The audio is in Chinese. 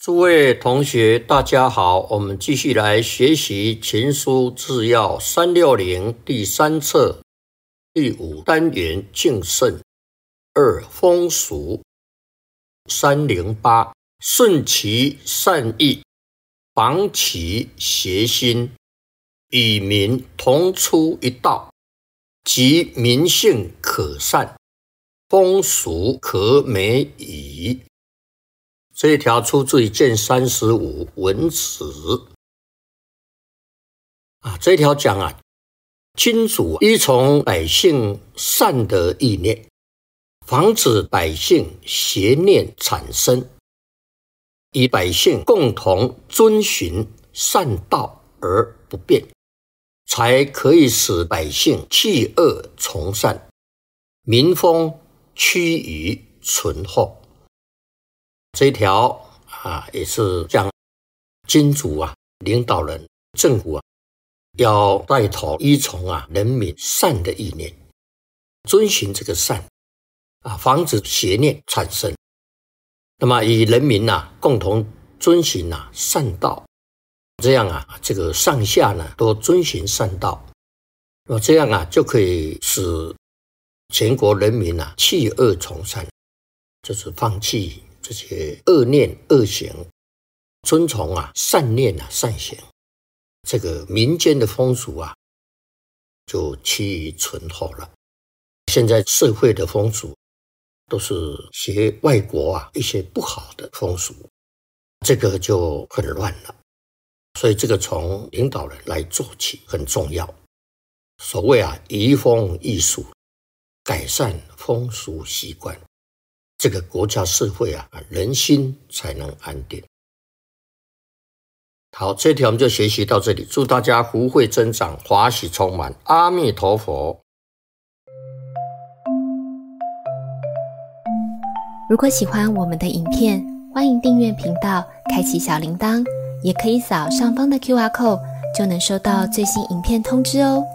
诸位同学大家好，我们继续来学习情书治要360第3册第5单元敬圣2风俗。308顺其善意，防其邪心，与民同出一道，即民性可善，风俗可美矣。这一条出自于卷35文词这一条讲君主依从百姓善的意念，防止百姓邪念产生，与百姓共同遵循善道而不变，才可以使百姓弃恶从善，民风趋于淳厚。这一条也是讲君主领导人政府要带头依从人民善的意念，遵循这个善防止邪念产生，那么与人民共同遵循善道，这样这个上下都遵循善道，那么这样就可以使全国人民弃恶从善，就是放弃这些恶念恶行，遵从善念善行，这个民间的风俗就趋于淳厚了。现在社会的风俗都是学外国一些不好的风俗，这个就很乱了。所以这个从领导人来做起很重要。所谓移风易俗，改善风俗习惯，这个国家社会人心才能安定。好，这条我们就学习到这里，祝大家福慧增长，华喜充满，阿弥陀佛。 如果喜欢我们的影片，欢迎订阅频道，开启小铃铛，也可以扫上方的 QR code， 就能收到最新影片通知哦。